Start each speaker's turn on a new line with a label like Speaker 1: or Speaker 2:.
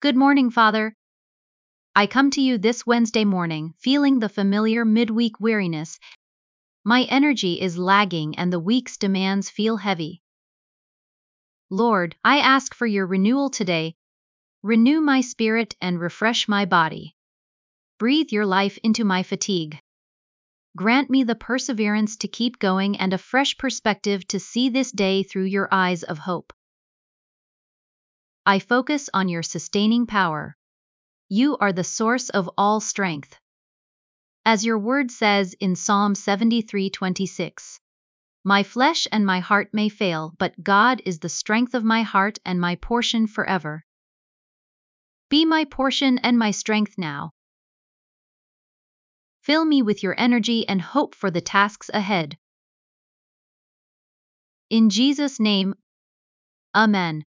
Speaker 1: Good morning, Father. I come to you this Wednesday morning, feeling the familiar midweek weariness. My energy is lagging and the week's demands feel heavy. Lord, I ask for your renewal today. Renew my spirit and refresh my body. Breathe your life into my fatigue. Grant me the perseverance to keep going and a fresh perspective to see this day through your eyes of hope. I focus on your sustaining power. You are the source of all strength. As your word says in Psalm 73:26, my flesh and my heart may fail, but God is the strength of my heart and my portion forever. Be my portion and my strength now. Fill me with your energy and hope for the tasks ahead. In Jesus' name, Amen.